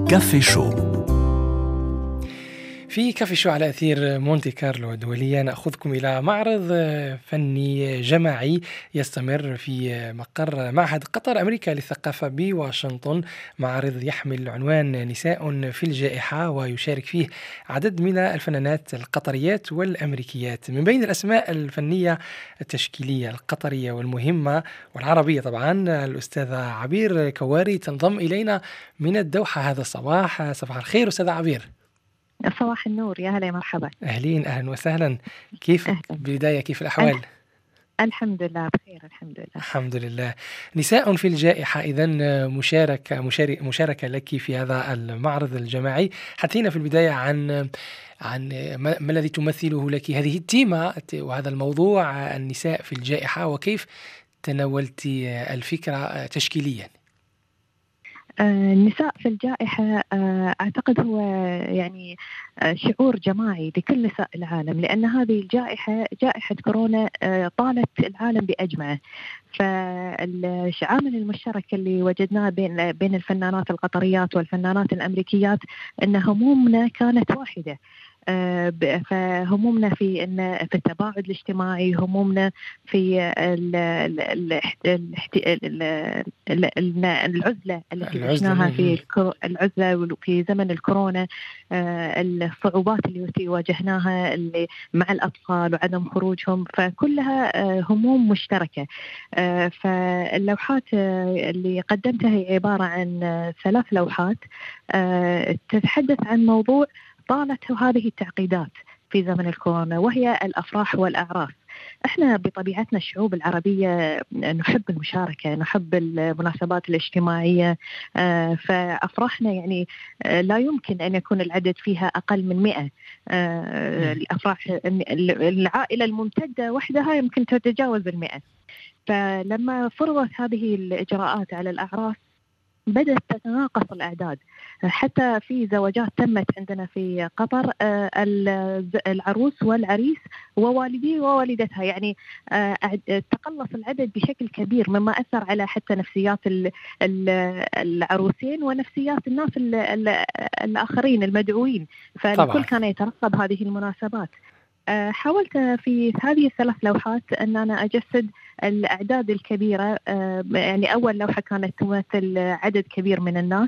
كافي شو. في كافي شو على أثير مونتي كارلو الدولية نأخذكم إلى معرض فني جماعي يستمر في مقر معهد قطر أمريكا للثقافة بواشنطن. معرض يحمل عنوان نساء في الجائحة، ويشارك فيه عدد من الفنانات القطريات والأمريكيات. من بين الأسماء الفنية التشكيلية القطرية والمهمة والعربية طبعا الأستاذة عبير كواري تنضم إلينا من الدوحة هذا الصباح. صباح الخير أستاذة عبير. صباح النور، يا هلا مرحبا. أهلين، أهلا وسهلا. كيفك بداية؟ كيف الأحوال؟ الحمد لله بخير، الحمد لله. الحمد لله. نساء في الجائحة، إذن مشاركة لك في هذا المعرض الجماعي. حدثينا في البداية عن ما الذي تمثله لك هذه التيمة وهذا الموضوع النساء في الجائحة، وكيف تناولت الفكرة تشكيليا؟ النساء في الجائحة أعتقد هو يعني شعور جماعي لكل نساء العالم، لأن هذه الجائحة جائحة كورونا طالت العالم بأجمعه. فالعامل المشترك اللي وجدناه بين الفنانات القطريات والفنانات الأمريكيات أن همومنا كانت واحدة. فهمومنا في التباعد الاجتماعي، همومنا في العزلة التي عشناها في العزلة في زمن الكورونا، الصعوبات اللي واجهناها اللي مع الأطفال وعدم خروجهم، فكلها هموم مشتركة. فاللوحات اللي قدمتها هي عبارة عن 3 لوحات تتحدث عن موضوع طالت هذه التعقيدات في زمن الكورونا، وهي الأفراح والأعراس. احنا بطبيعتنا الشعوب العربية نحب المشاركة، نحب المناسبات الاجتماعية. فأفراحنا يعني لا يمكن أن يكون العدد فيها أقل من 100. الأفراح العائلة الممتدة وحدها يمكن تتجاوز 100. فلما فرضت هذه الإجراءات على الأعراس بدأت تتناقص الأعداد. حتى في زواجات تمت عندنا في قطر، العروس والعريس ووالدي ووالدتها، يعني تقلص العدد بشكل كبير، مما أثر على حتى نفسيات العروسين ونفسيات الناس الآخرين المدعوين. فالكل كان يترقب هذه المناسبات. حاولت في هذه 3 لوحات أن أنا أجسد الأعداد الكبيرة. يعني أول لوحة كانت تمثل عدد كبير من الناس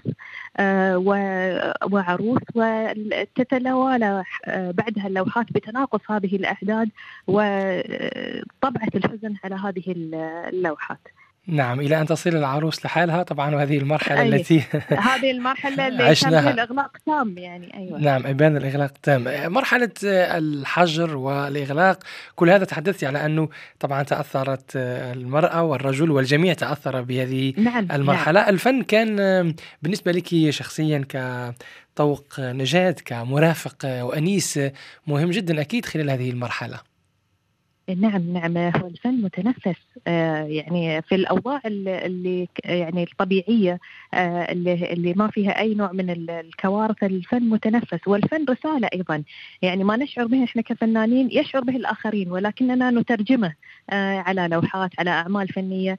وعروس، وتتوالى بعدها اللوحات بتناقص هذه الأعداد وطبعة الحزن على هذه اللوحات. نعم، إلى أن تصل العروس لحالها طبعا، وهذه المرحلة التي هذه المرحلة اللي كان فيها الإغلاق تام يعني. أيوة. نعم، إبان الإغلاق تام. مرحلة الحجر والإغلاق، كل هذا تحدثت على أنه طبعا تأثرت المرأة والرجل والجميع تأثر بهذه المرحلة. نعم. الفن كان بالنسبة لك شخصيا كطوق نجاة، كمرافق وأنيس مهم جدا أكيد خلال هذه المرحلة. نعم، هو الفن متنفس يعني في الأوضاع اللي يعني الطبيعية اللي ما فيها أي نوع من الكوارث. الفن متنفس، والفن رسالة أيضا، يعني ما نشعر به إحنا كفنانين يشعر به الآخرين، ولكننا نترجمه على لوحات، على أعمال فنية.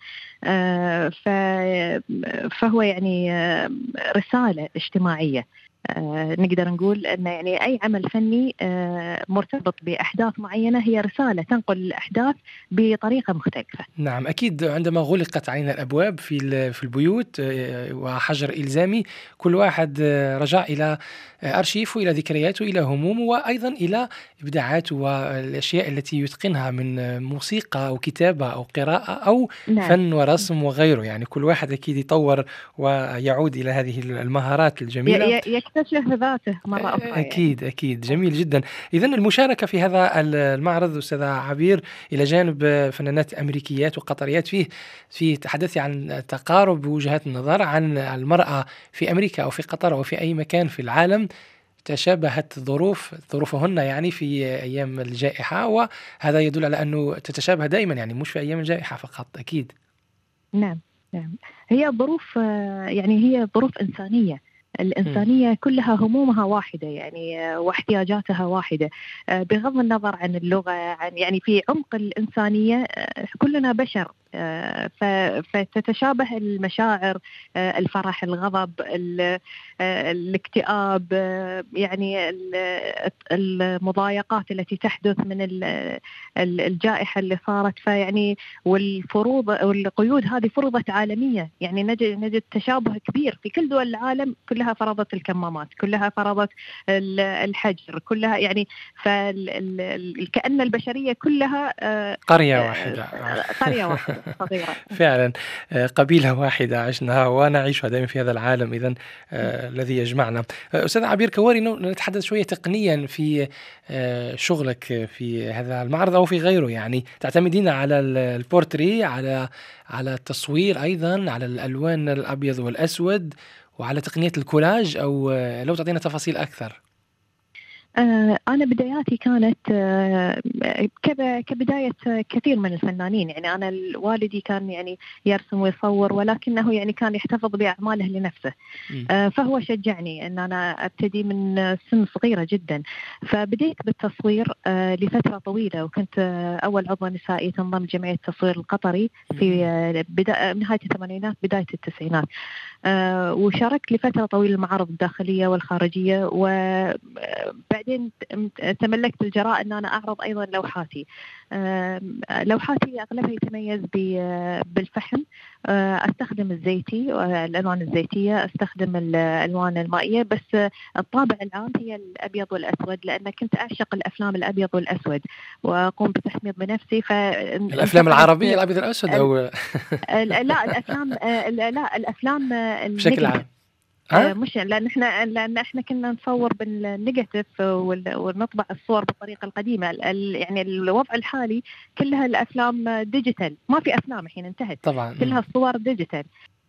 فهو يعني رسالة اجتماعية. نقدر نقول أن يعني أي عمل فني مرتبط بأحداث معينة هي رسالة تنقل الأحداث بطريقة مختلفة. نعم أكيد. عندما غلقت علينا الأبواب في البيوت وحجر إلزامي، كل واحد رجع إلى أرشيفه، إلى ذكرياته، إلى همومه، وأيضا إلى إبداعاته والأشياء التي يتقنها من موسيقى أو كتابة أو قراءة أو فن ورسم وغيره. يعني كل واحد أكيد يطور ويعود إلى هذه المهارات الجميلة، يكتشف ذاته مرة أخرى. أكيد يعني. أكيد جميل جدا. إذن المشاركة في هذا المعرض أستاذة عبير إلى جانب فنانات أمريكيات وقطريات في تحدثي عن تقارب بوجهات النظر عن المرأة في أمريكا أو في قطر أو في أي مكان في العالم. تشابهت ظروفهن يعني في أيام الجائحة، وهذا يدل على أنه تتشابه دائما، يعني مش في أيام الجائحة فقط. أكيد. نعم، هي ظروف يعني هي ظروف إنسانية. الإنسانية كلها همومها واحدة يعني، واحتياجاتها واحدة، بغض النظر عن اللغة، عن يعني في عمق الإنسانية كلنا بشر فتتشابه المشاعر، الفرح، الغضب، الاكتئاب، يعني المضايقات التي تحدث من الجائحة اللي صارت. فيعني والفروض والقيود هذه فرضت عالميا، يعني نجد تشابه كبير في كل دول العالم، كلها فرضت الكمامات، كلها فرضت الحجر، كلها يعني كأن البشرية كلها قرية واحدة. قرية واحدة صغيرة. فعلا قبيلة واحدة عشناها ونعيشها دائما في هذا العالم إذن الذي يجمعنا. أستاذ عبير كواري، نتحدث شوية تقنيا في شغلك في هذا المعرض أو في غيره، يعني تعتمدين على البورتري، على التصوير أيضا، على الألوان الأبيض والأسود، وعلى تقنية الكولاج، أو لو تعطينا تفاصيل أكثر. أنا بداياتي كانت كبداية كثير من الفنانين. يعني أنا والدي كان يعني يرسم ويصور، ولكنه يعني كان يحتفظ بأعماله لنفسه. فهو شجعني أن أنا أبتدي من سن صغيرة جدا. فبديت بالتصوير لفترة طويلة، وكنت أول عضو نسائي تنضم جمعية التصوير القطري في نهاية الثمانينات بداية التسعينات. وشاركت لفترة طويلة المعارض الداخلية والخارجية، وبعدين تملكت الجراءة أن أنا أعرض أيضا لوحاتي. لوحاتي أغلبها يتميز بالفحم. أستخدم الزيتي، الألوان الزيتية، أستخدم الألوان المائية، بس الطابع العام هي الأبيض والأسود، لأن كنت أعشق الأفلام الأبيض والأسود وأقوم بتحميض بنفسي. الأفلام العربية الأبيض والأسود أو لا الأفلام، لا الأفلام بشكل عام. مش لأن احنا كنا نصور بالنيجاتيف ونطبع الصور بالطريقة القديمة. يعني الوضع الحالي كلها الأفلام ديجيتال، ما في أفلام الحين انتهت طبعا، كلها الصور ديجيتال.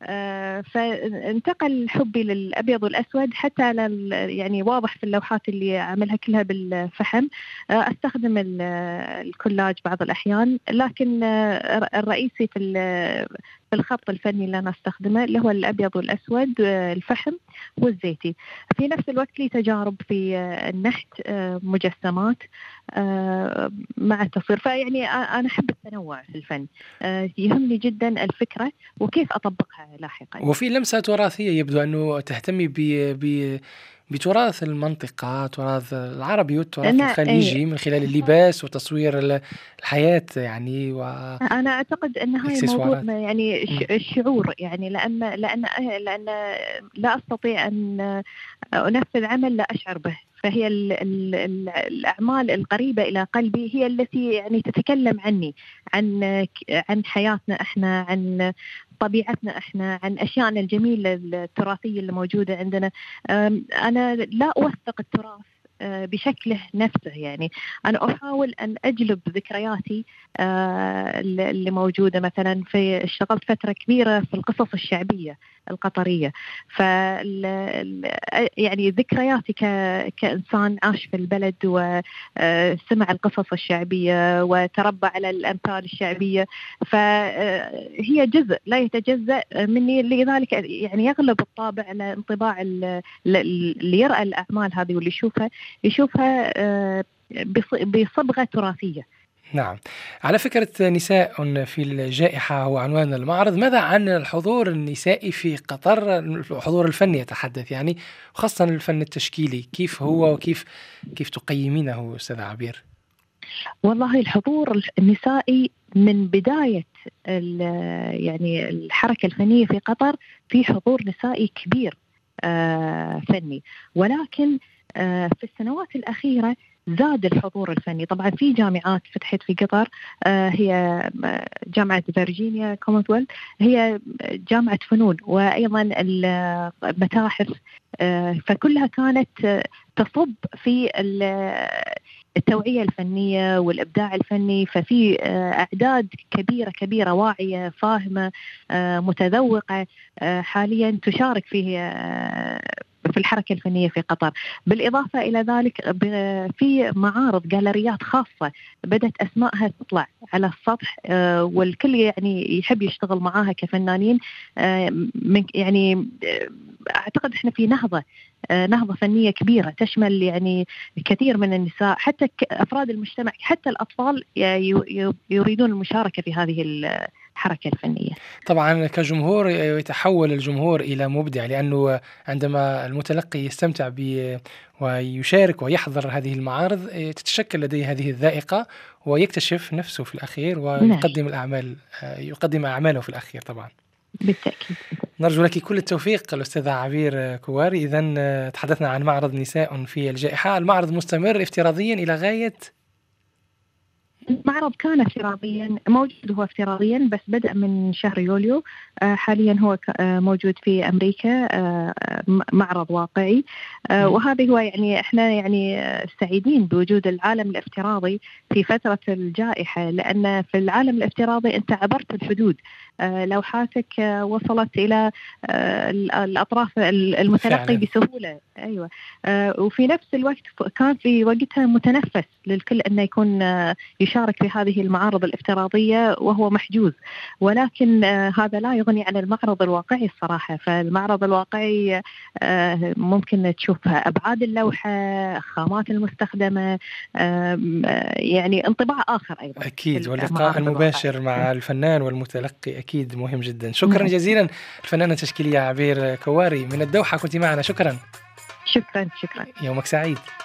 فانتقل حبي للأبيض والأسود، حتى يعني واضح في اللوحات اللي أعملها كلها بالفحم. أستخدم الكولاج بعض الأحيان، لكن الرئيسي في الخط الفني اللي أنا أستخدمه اللي هو الأبيض والأسود، الفحم والزيتي. في نفس الوقت لي تجارب في النحت، مجسمات مع التصوير. فيعني أنا أحب التنوع في الفن، يهمني جدا الفكرة وكيف أطبقها لاحقا. وفي لمسة تراثية يبدو أنه تهتمي بتراث المنطقة، تراث العربي والتراث الخليجي من خلال اللباس وتصوير الحياة يعني. أنا أعتقد أن هاي الموضوع يعني الشعور، يعني لأن لا أستطيع أن أنفذ عمل لا أشعر به. فهي الأعمال القريبة إلى قلبي هي التي يعني تتكلم عني، عن حياتنا إحنا، عن طبيعتنا إحنا، عن أشياءنا الجميلة التراثية اللي موجودة عندنا. أنا لا أوثق التراث بشكله نفسه، يعني أنا أحاول أن أجلب ذكرياتي اللي موجودة. مثلا اشتغلت فترة كبيرة في القصص الشعبية القطرية، يعني ذكرياتي كإنسان عاش في البلد وسمع القصص الشعبية وتربى على الأمثال الشعبية، فهي جزء لا يتجزأ مني. لذلك يعني يغلب الطابع على انطباع اللي يرأى الأعمال هذه واللي يشوفها بصبغة تراثية. نعم. على فكرة نساء في الجائحة هو عنوان المعرض. ماذا عن الحضور النسائي في قطر؟ الحضور الفني يتحدث يعني، خاصة الفن التشكيلي، كيف هو وكيف تقيمينه أستاذ عبير؟ والله الحضور النسائي من بداية يعني الحركة الفنية في قطر في حضور نسائي كبير فني، ولكن في السنوات الأخيرة زاد الحضور الفني. طبعا في جامعات فتحت في قطر، هي جامعة فيرجينيا كومونويلث، هي جامعة فنون، وأيضا المتاحف، فكلها كانت تصب في التوعية الفنية والإبداع الفني. ففي أعداد كبيرة واعية فاهمة متذوقة حاليا تشارك في الحركة الفنية في قطر. بالإضافة إلى ذلك في معارض جاليريات خاصة بدأت أسماءها تطلع على السطح، والكل يعني يحب يشتغل معاها كفنانين. يعني أعتقد إحنا في نهضة فنية كبيرة تشمل يعني كثير من النساء، حتى أفراد المجتمع، حتى الأطفال يريدون المشاركة في الحركة الفنية. طبعا كجمهور يتحول الجمهور إلى مبدع، لأنه عندما المتلقي يستمتع ويشارك ويحضر هذه المعارض تتشكل لديه هذه الذائقة ويكتشف نفسه في الأخير نعم ويقدم الأعمال، يقدم أعماله في الأخير طبعا. بالتأكيد. نرجو لك كل التوفيق الأستاذة عبير كواري. إذن تحدثنا عن معرض نساء في الجائحة. المعرض مستمر افتراضيا إلى غاية؟ المعرض كان افتراضيا موجود، هو افتراضيا بس بدأ من شهر يوليو. حاليا هو موجود في أمريكا، معرض واقعي. وهذا هو يعني احنا يعني سعيدين بوجود العالم الافتراضي في فترة الجائحة، لأن في العالم الافتراضي أنت عبرت الحدود، لوحاتك وصلت إلى الأطراف المتلقي بسهولة. أيوة. وفي نفس الوقت كان في وقتها متنفس للكل أنه يكون يشارك في هذه المعارض الافتراضية وهو محجوز، ولكن هذا لا يغني عن المعرض الواقعي الصراحة. فالمعرض الواقعي ممكن تشوف أبعاد اللوحة، خامات المستخدمة، يعني انطباع آخر أيضا. أكيد، واللقاء المباشر مع الفنان والمتلقي أكيد مهم جدا. شكرا جزيلا الفنانة التشكيلية عبير كواري من الدوحة، كنت معنا. شكرا. شكرا. يومك سعيد.